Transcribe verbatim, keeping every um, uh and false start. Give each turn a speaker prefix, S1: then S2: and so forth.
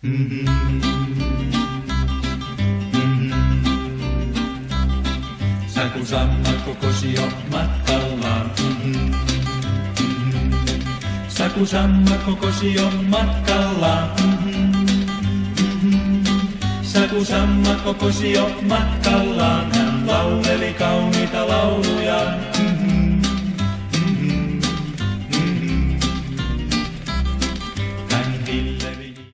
S1: Saku sammakko kosi on matkallaan. Saku sammakko kosi on matkallaan. Saku sammakko kosi on matkallaan. Hän lauleli kauniita lauluja.